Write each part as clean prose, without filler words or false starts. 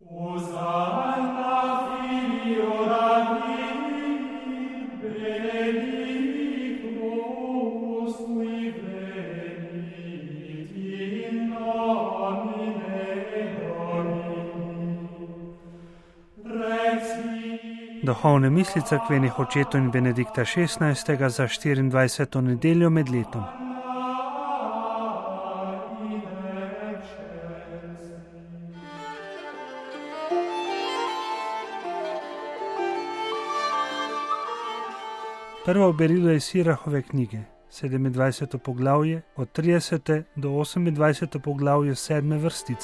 Duhovne misli cerkvenih očetov in Benedikta XVI. Za 24. nedeljo med letom. Prvo berilo je iz Sirahove knjige, 27. poglavje, od 30. do 28. poglavje 7. vrstice.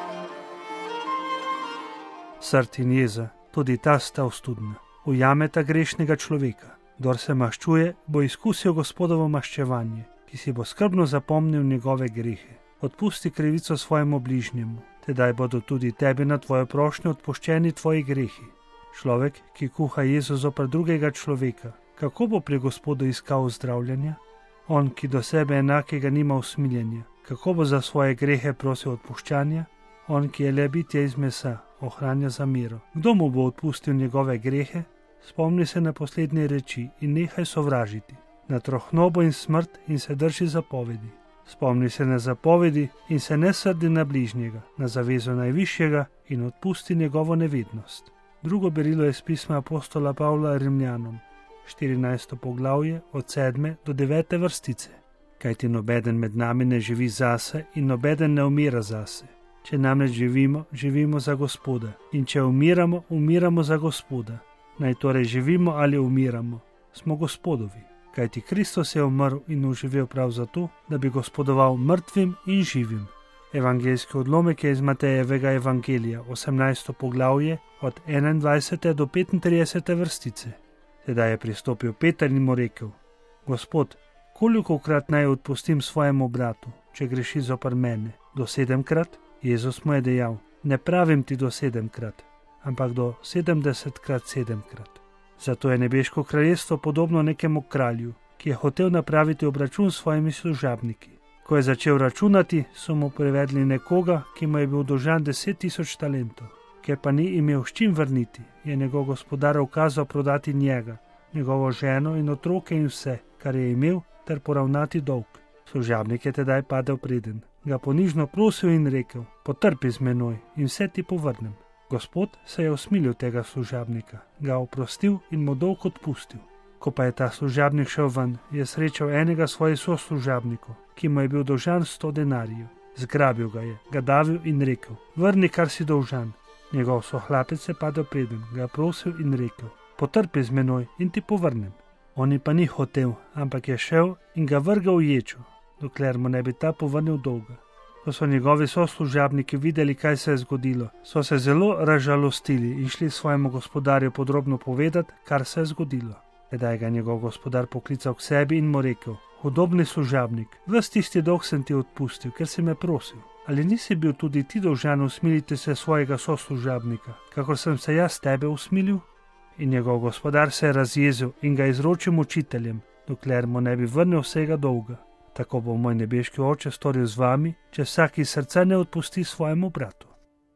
Srd in jeza, tudi ta sta ostudna, ujameta grešnega človeka. Kdor se maščuje, bo izkusil Gospodovo maščevanje, ki si bo skrbno zapomnil njegove grehe. Odpusti krivico svojemu bližnjemu, tedaj bodo tudi tebi na tvojo prošnjo odpuščeni tvoji grehi. Človek, ki kuha jezo zoper drugega človeka, kako bo pri Gospodu iskal zdravljenja? On, ki do sebe enakega nima usmiljenja, kako bo za svoje grehe prosil odpuščanja? On, ki je le bitje iz mesa, ohranja zamero. Kdo mu bo odpustil njegove grehe? Spomni se na poslednje reči in nehaj sovražiti, na trohnobo in smrt in se drži zapovedi. Spomni se na zapovedi in se ne srdi na bližnjega, na zavezo najvišjega in odpusti njegovo nevednost. Drugo berilo je iz pisma apostola Pavla Rimljanom, 14. poglavje, od 7. do 9. vrstice. Kajti nobeden med nami ne živi zase in nobeden ne umira zase. Če namreč živimo, živimo za Gospoda, in če umiramo, umiramo za Gospoda. Naj torej živimo ali umiramo, smo Gospodovi. Kajti Kristus je umrl in oživel prav zato, da bi gospodoval mrtvim in živim. Evangeljski odlomek je iz Matejevega evangelija, 18. poglavje, od 21. do 35. vrstice. Tedaj je pristopil Peter in mu rekel: Gospod, kolikokrat naj odpustim svojemu bratu, če greši zoper mene? Do 7-krat? Jezus mu je dejal: Ne pravim ti do 7-krat, ampak do 70-krat 7-krat. Zato je nebeško kraljestvo podobno nekemu kralju, ki je hotel napraviti obračun s svojimi služabniki. Ko je začel računati, so mu privedli nekoga, ki mu je bil dolžan 10.000 talentov. Ker pa ni imel s čim vrniti, je njegov gospodar ukazal prodati njega, njegovo ženo in otroke in vse, kar je imel, ter poravnati dolg. Služabnik je tedaj padel preden, ga ponižno prosil in rekel: Potrpi z menoj in vse ti povrnem. Gospod se je usmilil tega služabnika, ga oprostil in mu dolg odpustil. Ko pa je ta služabnik šel ven, je srečal enega svojih soslužabnikov, ki mu je bil dolžan 100 denarjev. Zgrabil ga je, ga davil in rekel: Vrni, kar si dolžan. Njegov sohlapec je padel preden, ga prosil in rekel: Potrpi z menoj in ti povrnem. On pa ni hotel, ampak je šel in ga vrgel v ječo, dokler mu ne bi ta povrnil dolga. Ko so njegovi soslužabniki videli, kaj se je zgodilo, so se zelo razžalostili in šli svojemu gospodarju podrobno povedati, kar se je zgodilo. Tedaj ga njegov gospodar poklical k sebi in mu rekel: Hudobni služabnik, ves tisti dolg sem ti odpustil, ker si me prosil. Ali nisi bil tudi ti dolžan usmiliti se svojega soslužabnika, kakor sem se jaz tebe usmilil? In njegov gospodar se je razjezil in ga izročil mučiteljem, dokler mu ne bi vrnil vsega dolga. Tako bo moj nebeški oče storil z vami, če vsak iz srca ne odpusti svojemu bratu.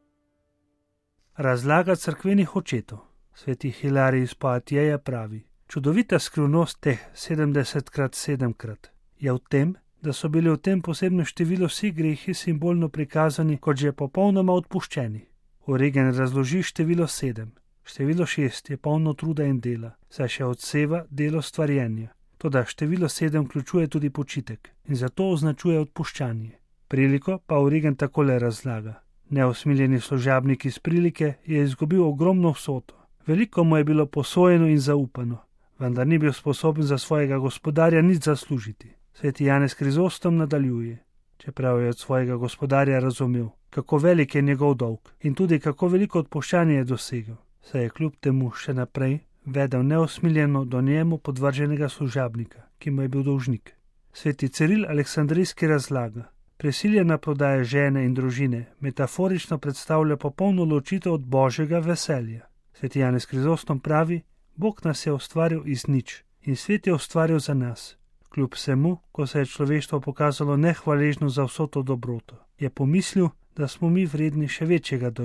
Razlaga cerkvenih očetov. Sveti Hilarij iz Poatjeja pravi: Čudovita skrivnost teh 70-krat 7-krat je v tem, da so bili v tem posebnem številu vsi grehi simbolno prikazani kot že popolnoma odpuščeni. Origen razloži število 7. Število 6 je polno truda in dela, saj še odseva delo stvarjenja. Toda število 7 vključuje tudi počitek in zato označuje odpuščanje. Priliko pa Origen takole razlaga: Neusmiljeni služabnik iz prilike je izgubil ogromno vsoto. Veliko mu je bilo posojeno in zaupano, vendar ni bil sposoben za svojega gospodarja nič zaslužiti. Sveti Janez Krizostom nadaljuje: Čeprav je od svojega gospodarja razumel, kako velik je njegov dolg in tudi kako veliko odpuščanje je dosegel, se je kljub temu še naprej vedel neusmiljeno do njemu podvrženega služabnika, ki mu je bil dolžnik. Sveti Ciril Aleksandrijski razlaga: Prisiljena prodaja žene in družine metaforično predstavlja popolno ločitev od božjega veselja. Sveti Janez Krizostom pravi: Bog nas je ustvaril iz nič in svet je ustvaril za nas. Kljub vsemu, ko se je človeštvo pokazalo nehvaležno za vso to dobroto, je pomislil, da smo mi vredni še večjega daru.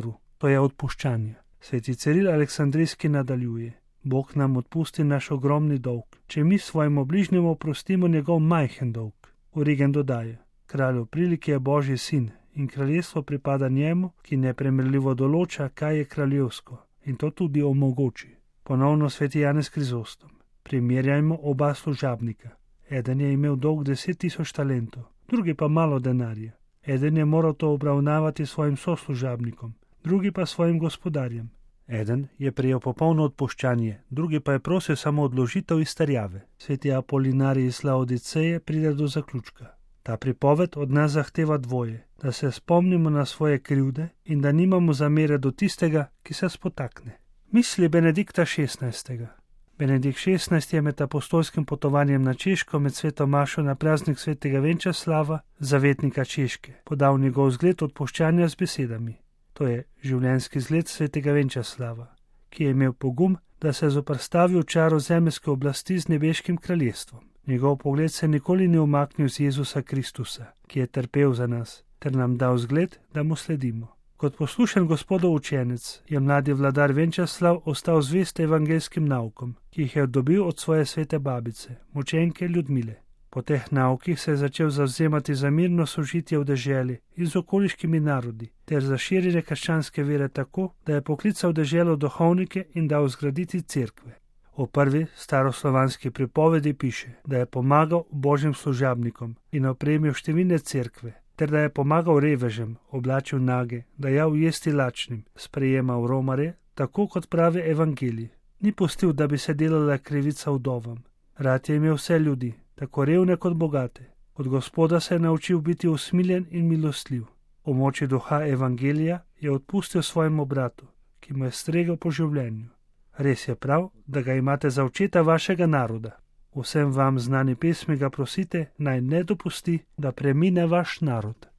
to je odpuščanje. Sveti Ciril Aleksandrijski nadaljuje: Bog nam odpusti naš ogromni dolg, če mi svojemu bližnjemu oprostimo njegov majhen dolg. Origen dodaja: Kralj v priliki je Božji sin in kraljestvo pripada njemu, ki nepremerljivo določa, kaj je kraljevsko, in to tudi omogoči. Ponovno sveti Janez Krizostom: Primerjajmo oba služabnika. Eden je imel dolg 10.000 talentov, drugi pa malo denarja. Eden je moral to obravnavati svojim soslužabnikom, drugi pa svojim gospodarjem. Eden je prejel popolno odpuščanje, drugi pa je prosil samo odložitev izterjave. Sveti Apolinarij iz Laodiceje pride do zaključka: Ta pripoved od nas zahteva dvoje, da se spomnimo na svoje krivde in da nimamo zamere do tistega, ki se spotakne. Misli Benedikta XVI. Benedikt XVI je med apostolskim potovanjem na Češko med sveto mašo na praznik svetega Venčeslava, zavetnika Češke, podal njegov zgled odpuščanja z besedami: To je življenjski zgled svetega Venčeslava, ki je imel pogum, da se zoperstavi čaru zemeljske oblasti z nebeškim kraljestvom. Njegov pogled se nikoli ni umaknil z Jezusa Kristusa, ki je trpel za nas, ter nam dal zgled, da mu sledimo. Kot poslušen Gospodov učenec je mladi vladar Venčeslav ostal zvest evangeljskim naukom, ki jih je dobil od svoje svete babice, mučenke Ljudmile. Po teh naukih se je začel zavzemati za mirno sožitje v deželi in z okoliškimi narodi, ter za širjenje krščanske vere tako, da je poklical deželo duhovnike in dal zgraditi cerkve. V prvi staroslovanski pripovedi piše, da je pomagal božjim služabnikom in opremil številne cerkve, ter da je pomagal revežem, oblačil nage, dajal jesti lačnim, sprejemal romare, tako kot pravi evangelij. Ni pustil, da bi se delala krivica vdovam. Rad je imel vse ljudi, tako revne kot bogate. Od Gospoda se je naučil biti usmiljen in milostljiv. V moči duha evangelija je odpustil svojemu bratu, ki mu je stregel po življenju. Res je prav, da ga imate za očeta vašega naroda. Vsem vam znani pesmi ga prosite, naj ne dopusti, da premine vaš narod.